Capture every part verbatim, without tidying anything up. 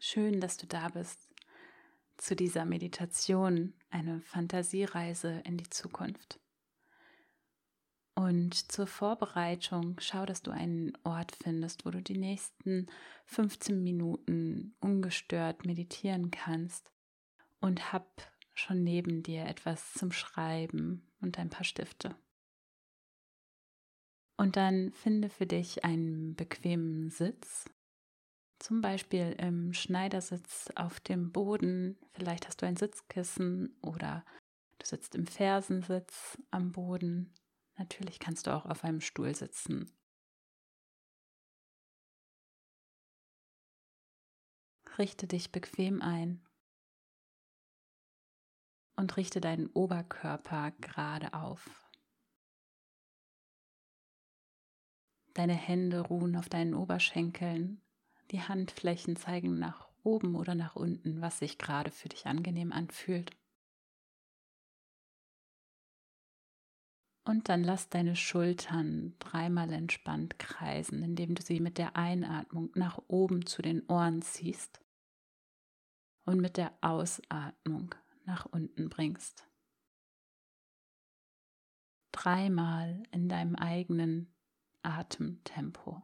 Schön, dass du da bist zu dieser Meditation, eine Fantasiereise in die Zukunft. Und zur Vorbereitung schau, dass du einen Ort findest, wo du die nächsten fünfzehn Minuten ungestört meditieren kannst und hab schon neben dir etwas zum Schreiben und ein paar Stifte. Und dann finde für dich einen bequemen Sitz. Zum Beispiel im Schneidersitz auf dem Boden, vielleicht hast du ein Sitzkissen oder du sitzt im Fersensitz am Boden. Natürlich kannst du auch auf einem Stuhl sitzen. Richte dich bequem ein und richte deinen Oberkörper gerade auf. Deine Hände ruhen auf deinen Oberschenkeln. Die Handflächen zeigen nach oben oder nach unten, was sich gerade für dich angenehm anfühlt. Und dann lass deine Schultern dreimal entspannt kreisen, indem du sie mit der Einatmung nach oben zu den Ohren ziehst und mit der Ausatmung nach unten bringst. Dreimal in deinem eigenen Atemtempo.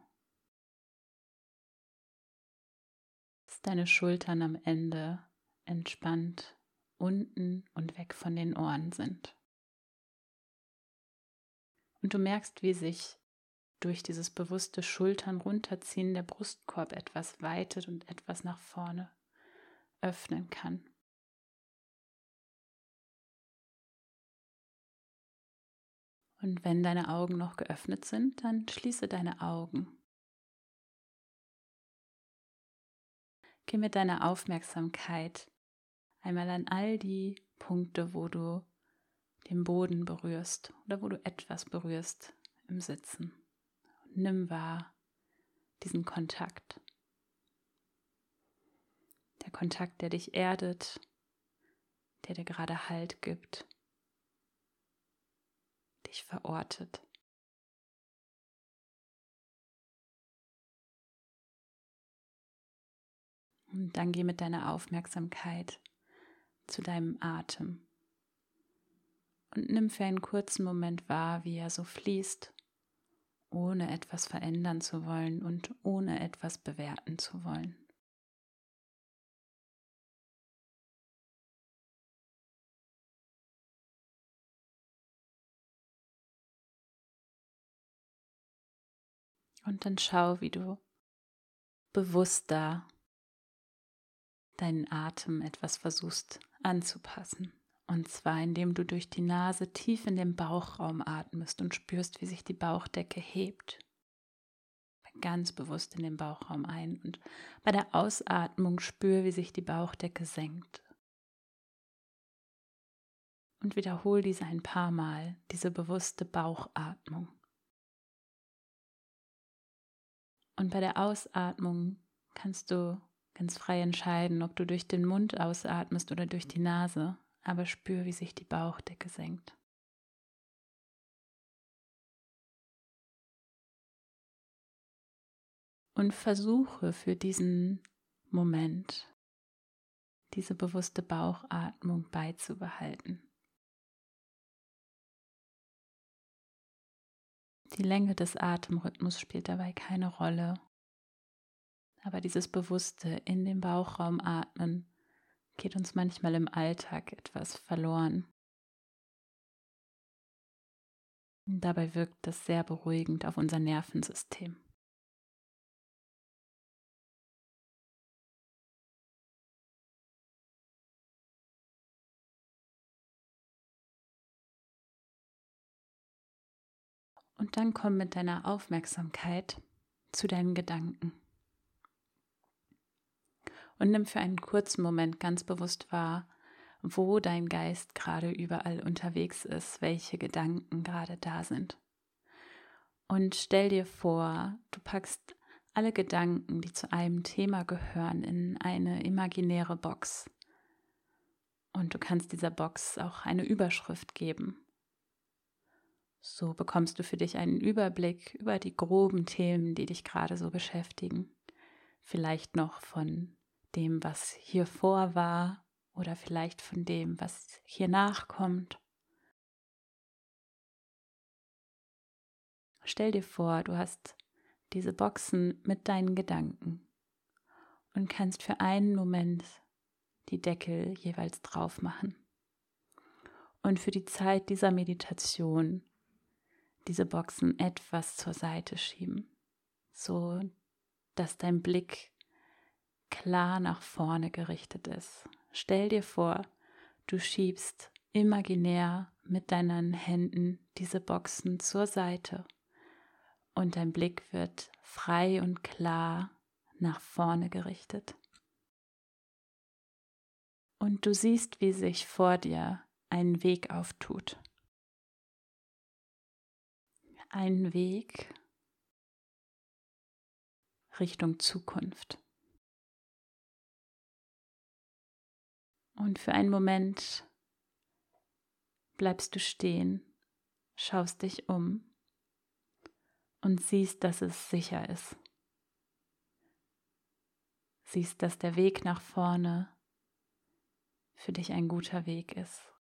Dass deine Schultern am Ende entspannt unten und weg von den Ohren sind. Und du merkst, wie sich durch dieses bewusste Schultern runterziehen der Brustkorb etwas weitet und etwas nach vorne öffnen kann. Und wenn deine Augen noch geöffnet sind, dann schließe deine Augen. Geh mit deiner Aufmerksamkeit einmal an all die Punkte, wo du den Boden berührst oder wo du etwas berührst im Sitzen. Und nimm wahr diesen Kontakt. Der Kontakt, der dich erdet, der dir gerade Halt gibt, dich verortet. Und dann geh mit deiner Aufmerksamkeit zu deinem Atem und nimm für einen kurzen Moment wahr, wie er so fließt, ohne etwas verändern zu wollen und ohne etwas bewerten zu wollen. Und dann schau, wie du bewusster deinen Atem etwas versuchst anzupassen. Und zwar, indem du durch die Nase tief in den Bauchraum atmest und spürst, wie sich die Bauchdecke hebt. Ganz bewusst in den Bauchraum ein und bei der Ausatmung spür, wie sich die Bauchdecke senkt. Und wiederhol diese ein paar Mal, diese bewusste Bauchatmung. Und bei der Ausatmung kannst du ganz frei entscheiden, ob du durch den Mund ausatmest oder durch die Nase, aber spür, wie sich die Bauchdecke senkt. Und versuche für diesen Moment diese bewusste Bauchatmung beizubehalten. Die Länge des Atemrhythmus spielt dabei keine Rolle, aber dieses bewusste in den Bauchraum atmen geht uns manchmal im Alltag etwas verloren. Und dabei wirkt das sehr beruhigend auf unser Nervensystem. Und dann komm mit deiner Aufmerksamkeit zu deinen Gedanken. Und nimm für einen kurzen Moment ganz bewusst wahr, wo dein Geist gerade überall unterwegs ist, welche Gedanken gerade da sind. Und stell dir vor, du packst alle Gedanken, die zu einem Thema gehören, in eine imaginäre Box. Und du kannst dieser Box auch eine Überschrift geben. So bekommst du für dich einen Überblick über die groben Themen, die dich gerade so beschäftigen. Vielleicht noch von dem, was hier vor war oder vielleicht von dem, was hier nachkommt. Stell dir vor, du hast diese Boxen mit deinen Gedanken und kannst für einen Moment die Deckel jeweils drauf machen. Und für die Zeit dieser Meditation diese Boxen etwas zur Seite schieben, so dass dein Blick klar nach vorne gerichtet ist. Stell dir vor, du schiebst imaginär mit deinen Händen diese Boxen zur Seite und dein Blick wird frei und klar nach vorne gerichtet. Und du siehst, wie sich vor dir ein Weg auftut. Ein Weg Richtung Zukunft. Und für einen Moment bleibst du stehen, schaust dich um und siehst, dass es sicher ist. Siehst, dass der Weg nach vorne für dich ein guter Weg ist.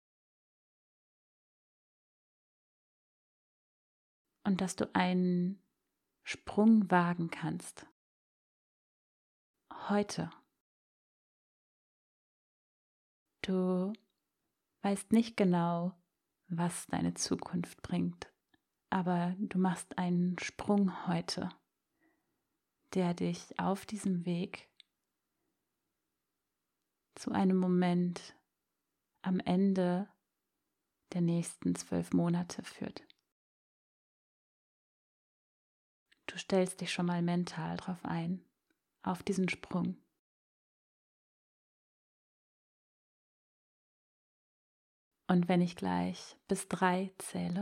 Und dass du einen Sprung wagen kannst. Heute. Du weißt nicht genau, was deine Zukunft bringt, aber du machst einen Sprung heute, der dich auf diesem Weg zu einem Moment am Ende der nächsten zwölf Monate führt. Du stellst dich schon mal mental drauf ein, auf diesen Sprung. Und wenn ich gleich bis drei zähle,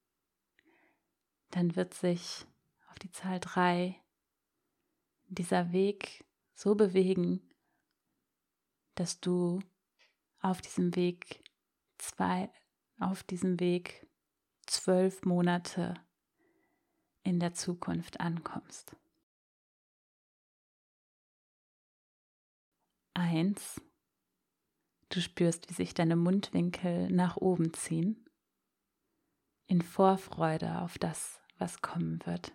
dann wird sich auf die Zahl drei dieser Weg so bewegen, dass du auf diesem Weg zwei, auf diesem Weg zwölf Monate in der Zukunft ankommst. Eins, du spürst, wie sich deine Mundwinkel nach oben ziehen, in Vorfreude auf das, was kommen wird.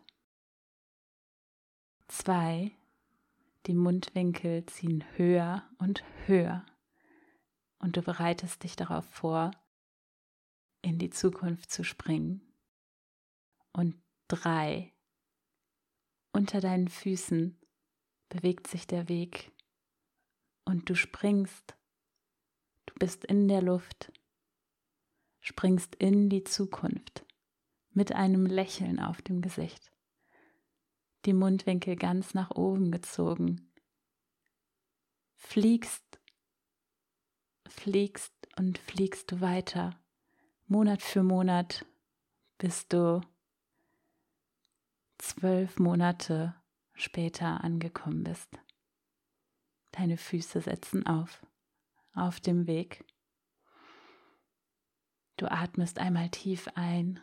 Zwei, die Mundwinkel ziehen höher und höher und du bereitest dich darauf vor, in die Zukunft zu springen. Und drei, unter deinen Füßen bewegt sich der Weg und du springst, du bist in der Luft, springst in die Zukunft mit einem Lächeln auf dem Gesicht, die Mundwinkel ganz nach oben gezogen, fliegst, fliegst und fliegst du weiter, Monat für Monat, bis du zwölf Monate später angekommen bist. Deine Füße setzen auf, auf dem Weg. Du atmest einmal tief ein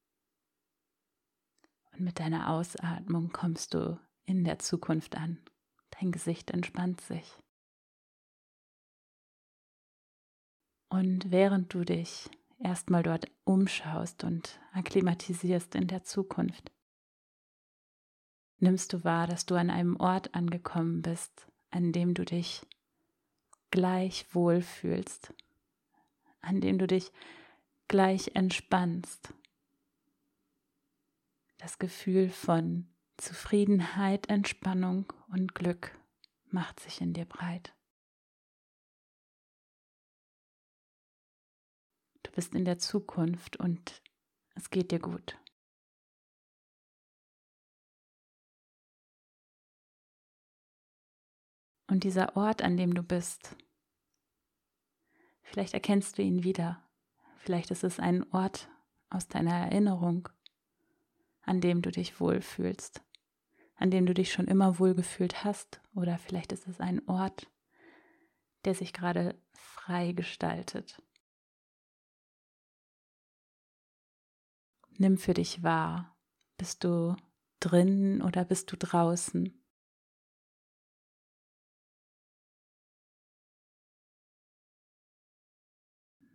und mit deiner Ausatmung kommst du in der Zukunft an. Dein Gesicht entspannt sich. Und während du dich erstmal dort umschaust und akklimatisierst in der Zukunft, nimmst du wahr, dass du an einem Ort angekommen bist, an dem du dich gleich wohlfühlst, an dem du dich gleich entspannst. Das Gefühl von Zufriedenheit, Entspannung und Glück macht sich in dir breit. Du bist in der Zukunft und es geht dir gut. Und dieser Ort, an dem du bist, vielleicht erkennst du ihn wieder. Vielleicht ist es ein Ort aus deiner Erinnerung, an dem du dich wohlfühlst, an dem du dich schon immer wohlgefühlt hast. Oder vielleicht ist es ein Ort, der sich gerade frei gestaltet. Nimm für dich wahr, bist du drin oder bist du draußen?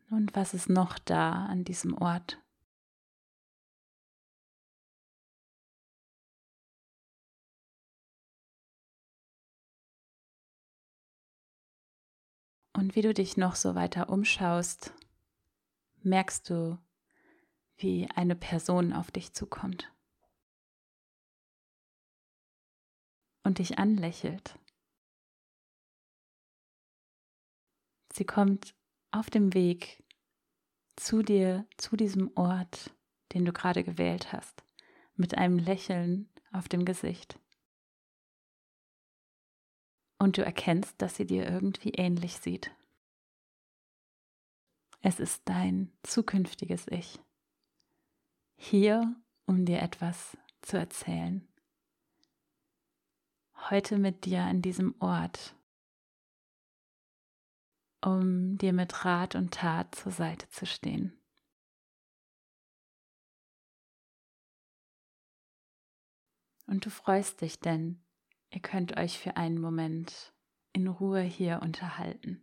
Und was ist noch da an diesem Ort? Und wie du dich noch so weiter umschaust, merkst du, wie eine Person auf dich zukommt und dich anlächelt. Sie kommt auf dem Weg zu dir, zu diesem Ort, den du gerade gewählt hast, mit einem Lächeln auf dem Gesicht. Und du erkennst, dass sie dir irgendwie ähnlich sieht. Es ist dein zukünftiges Ich, hier, um dir etwas zu erzählen. Heute mit dir an diesem Ort, um dir mit Rat und Tat zur Seite zu stehen. Und du freust dich, denn ihr könnt euch für einen Moment in Ruhe hier unterhalten.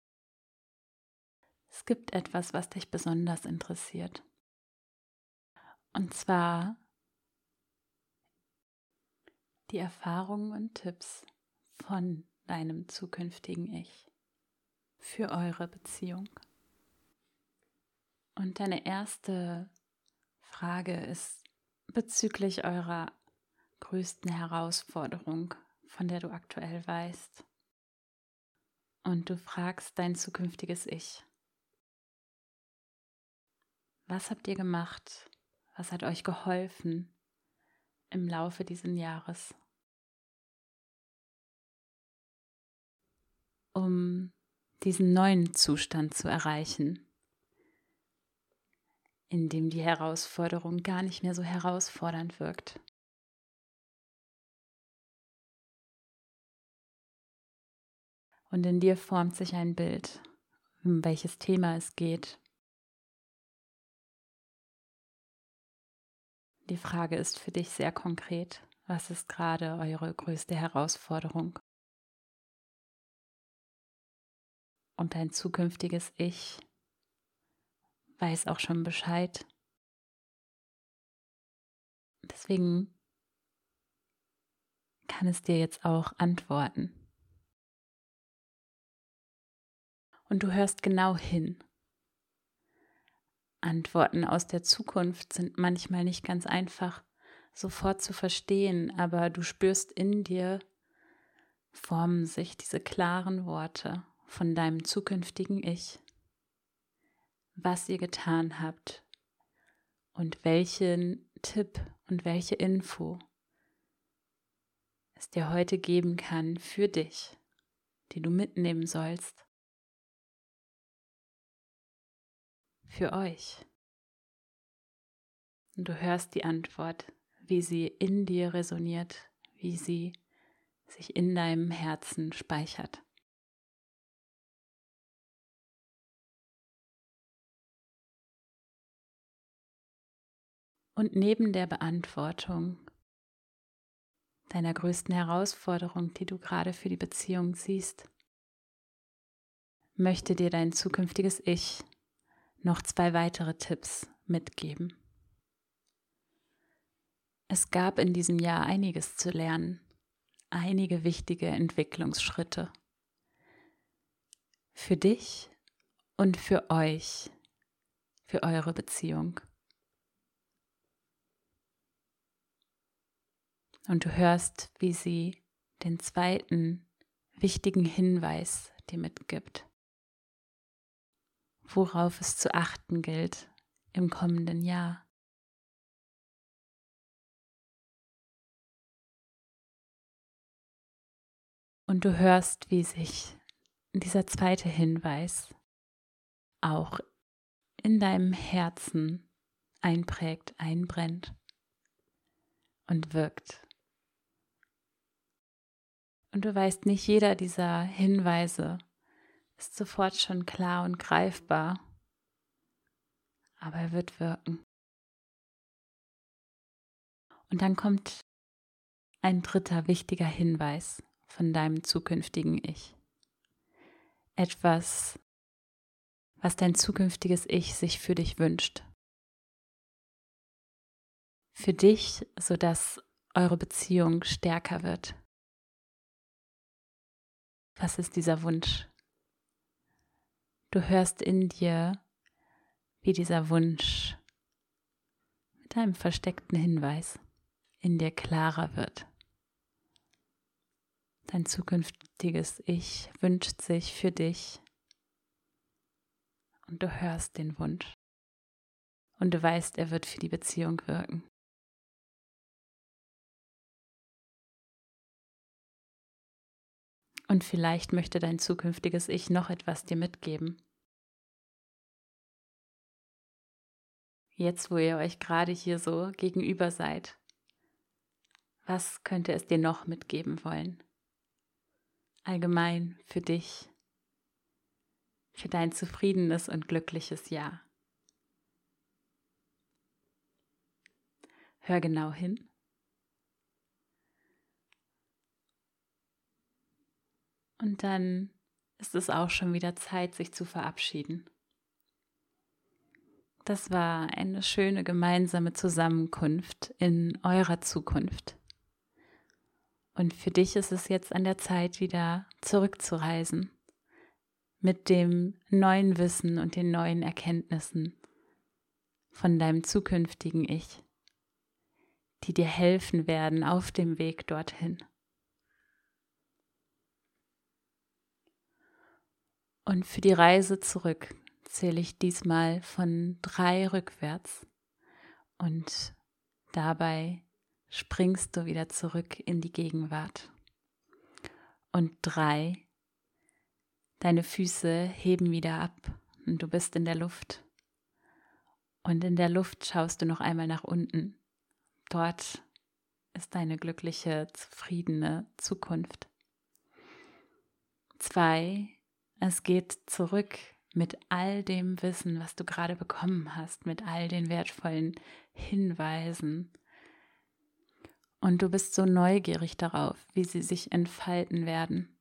Es gibt etwas, was dich besonders interessiert. Und zwar die Erfahrungen und Tipps von deinem zukünftigen Ich für eure Beziehung. Und deine erste Frage ist bezüglich eurer größten Herausforderung, von der du aktuell weißt. Und du fragst dein zukünftiges Ich: Was habt ihr gemacht? Was hat euch geholfen im Laufe dieses Jahres, um diesen neuen Zustand zu erreichen, in dem die Herausforderung gar nicht mehr so herausfordernd wirkt? Und in dir formt sich ein Bild, um welches Thema es geht. Die Frage ist für dich sehr konkret: Was ist gerade eure größte Herausforderung? Und dein zukünftiges Ich weiß auch schon Bescheid. Deswegen kann es dir jetzt auch antworten. Und du hörst genau hin. Antworten aus der Zukunft sind manchmal nicht ganz einfach sofort zu verstehen, aber du spürst, in dir formen sich diese klaren Worte von deinem zukünftigen Ich, was ihr getan habt und welchen Tipp und welche Info es dir heute geben kann für dich, die du mitnehmen sollst. Für euch. Und du hörst die Antwort, wie sie in dir resoniert, wie sie sich in deinem Herzen speichert. Und neben der Beantwortung deiner größten Herausforderung, die du gerade für die Beziehung siehst, möchte dir dein zukünftiges Ich noch zwei weitere Tipps mitgeben. Es gab in diesem Jahr einiges zu lernen, einige wichtige Entwicklungsschritte. Für dich und für euch, für eure Beziehung. Und du hörst, wie sie den zweiten wichtigen Hinweis dir mitgibt, worauf es zu achten gilt im kommenden Jahr. Und du hörst, wie sich dieser zweite Hinweis auch in deinem Herzen einprägt, einbrennt und wirkt. Und du weißt, nicht jeder dieser Hinweise ist sofort schon klar und greifbar, aber er wird wirken. Und dann kommt ein dritter wichtiger Hinweis von deinem zukünftigen Ich. Etwas, was dein zukünftiges Ich sich für dich wünscht. Für dich, sodass eure Beziehung stärker wird. Was ist dieser Wunsch? Du hörst in dir, wie dieser Wunsch mit einem versteckten Hinweis in dir klarer wird. Dein zukünftiges Ich wünscht sich für dich und du hörst den Wunsch und du weißt, er wird für die Beziehung wirken. Und vielleicht möchte dein zukünftiges Ich noch etwas dir mitgeben. Jetzt, wo ihr euch gerade hier so gegenüber seid, was könnte es dir noch mitgeben wollen? Allgemein für dich, für dein zufriedenes und glückliches Ja. Hör genau hin. Und dann ist es auch schon wieder Zeit, sich zu verabschieden. Das war eine schöne gemeinsame Zusammenkunft in eurer Zukunft. Und für dich ist es jetzt an der Zeit, wieder zurückzureisen mit dem neuen Wissen und den neuen Erkenntnissen von deinem zukünftigen Ich, die dir helfen werden auf dem Weg dorthin. Und für die Reise zurück zähle ich diesmal von drei rückwärts und dabei springst du wieder zurück in die Gegenwart. Und drei, deine Füße heben wieder ab und du bist in der Luft. Und in der Luft schaust du noch einmal nach unten. Dort ist deine glückliche, zufriedene Zukunft. Zwei, es geht zurück mit all dem Wissen, was du gerade bekommen hast, mit all den wertvollen Hinweisen. Und du bist so neugierig darauf, wie sie sich entfalten werden.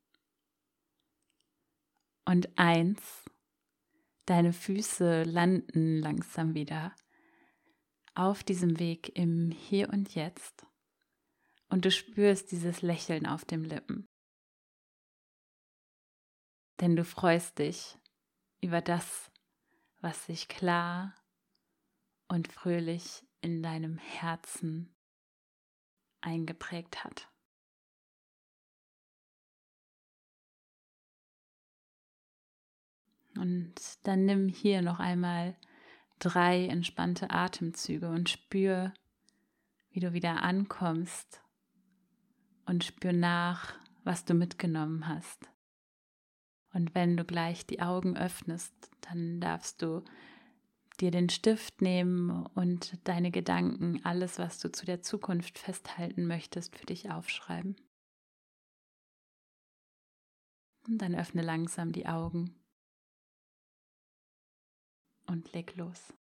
Und eins, deine Füße landen langsam wieder auf diesem Weg im Hier und Jetzt. Und du spürst dieses Lächeln auf den Lippen. Denn du freust dich über das, was sich klar und fröhlich in deinem Herzen eingeprägt hat. Und dann nimm hier noch einmal drei entspannte Atemzüge und spür, wie du wieder ankommst und spür nach, was du mitgenommen hast. Und wenn du gleich die Augen öffnest, dann darfst du dir den Stift nehmen und deine Gedanken, alles, was du zu der Zukunft festhalten möchtest, für dich aufschreiben. Und dann öffne langsam die Augen und leg los.